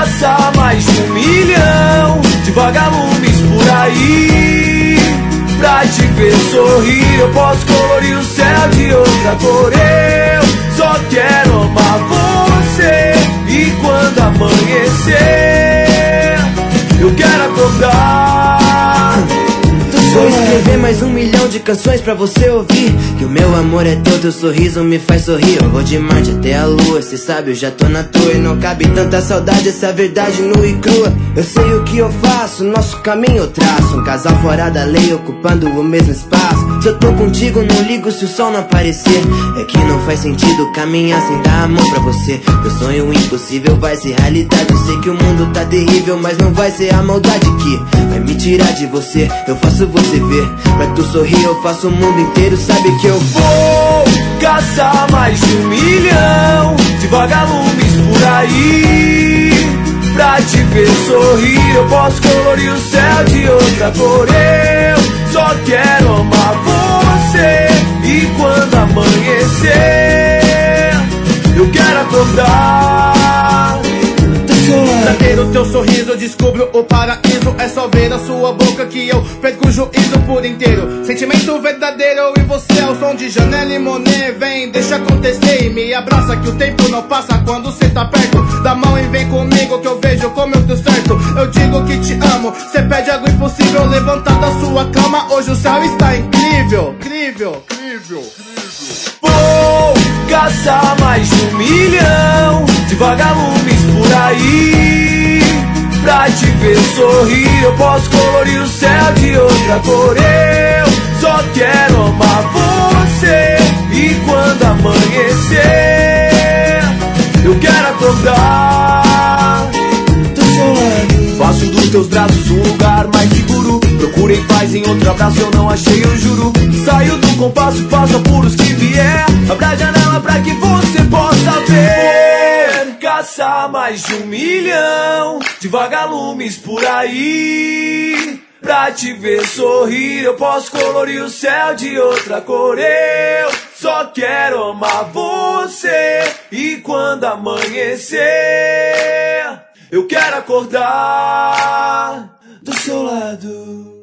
caçar mais de 1 milhão de vagalumes por aí. Pra te ver sorrir, eu posso colorir o céu de outra cor. Eu só quero amar você. E quando amanhecer, eu quero acordar. Vou escrever mais 1 milhão de canções pra você ouvir. Que o meu amor é teu sorriso me faz sorrir. Eu vou de Marte até a lua, cê sabe, eu já tô na tua. E não cabe tanta saudade, essa verdade nua e crua. Eu sei o que eu faço, nosso caminho eu traço. Um casal fora da lei, ocupando o mesmo espaço. Se eu tô contigo, não ligo se o sol não aparecer. É que não faz sentido caminhar sem dar a mão pra você. Meu sonho impossível vai ser realidade. Eu sei que o mundo tá terrível, mas não vai ser a maldade que vai me tirar de você. Eu faço você ver, pra tu sorrir eu faço o mundo inteiro. Sabe que eu vou caçar mais de 1 milhão de vagalumes por aí. Pra te ver sorrir, eu posso colorir o céu de outra cor. Eu só quero amar você. E quando amanhecer, eu quero acordar. Pra ter o teu sorriso eu descubro o paraíso. É só ver a sua boca que eu perco o juízo por inteiro. Sentimento verdadeiro, eu e você é o som de Janelle e Monet. Vem, deixa acontecer e me abraça que o tempo não passa quando cê tá perto. Dá mão e vem comigo que eu vejo como eu deu certo. Eu digo que te amo, cê pede algo impossível. Levantar da sua cama, hoje o céu está incrível. Incrível, incrível, incrível. Vou caçar mais de 1 milhão de vagalumes por aí. Pra te ver sorrir, eu posso colorir o céu de outra cor. Eu só quero amar você. E quando amanhecer, eu quero acordar. Faço dos teus braços um lugar mais seguro. Procurei paz em outro abraço, eu não achei, eu juro. Saio do compasso, faço apuros que vier. Abra a janela pra que você possa ver. Caçar mais de 1 milhão de vagalumes por aí. Pra te ver sorrir, eu posso colorir o céu de outra cor. Eu só quero amar você. E quando amanhecer, eu quero acordar do seu lado.